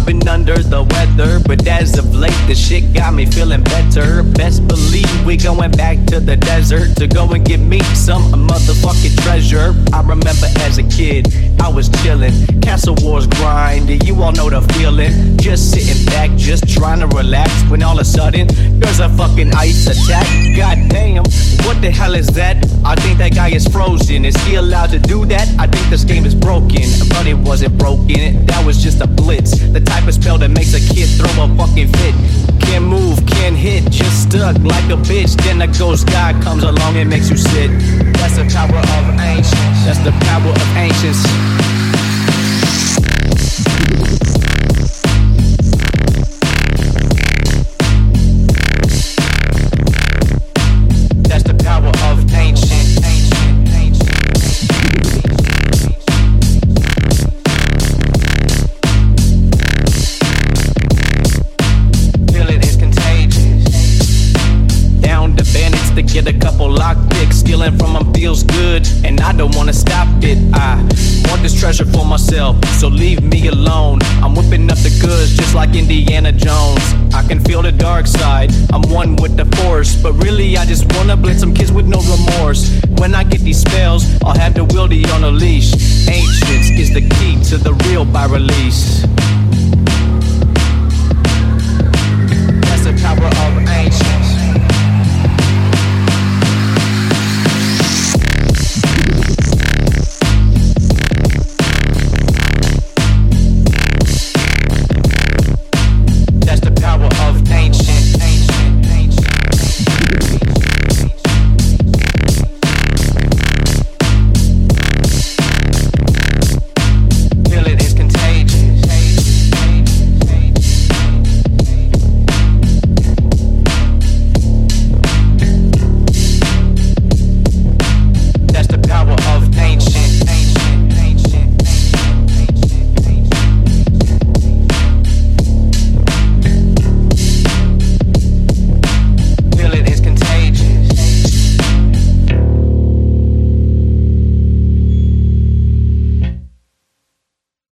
been under the weather, but as of late, the shit got me feeling better. Best believe we going back to the desert to go and get me some motherfucking treasure. I remember as a kid, I was chillin', Castle Wars grind, you all know the feeling. Just sitting back, just trying to relax, when all of a sudden, there's a fucking ice attack. God damn, what the hell is that? I think that guy is frozen. Is he allowed to do that? I think this game is broken, but it wasn't broken. That was just a blitz, the type of spell that makes a kid throw a fucking fit. Can't move, can't hit, just stuck like a bitch. Then a ghost guy comes along and makes you sit. That's the power of ancients. That's the power of ancients. That's the power of ancient. To get a couple lockpicks, stealing from them feels good, and I don't wanna stop it. I want this treasure for myself, so leave me alone. I'm whipping up the goods just like Indiana Jones. I can feel the dark side, I'm one with the force, but really I just wanna blitz some kids with no remorse. When I get these spells, I'll have the wildy on a leash. Ancients is the key to the real by release.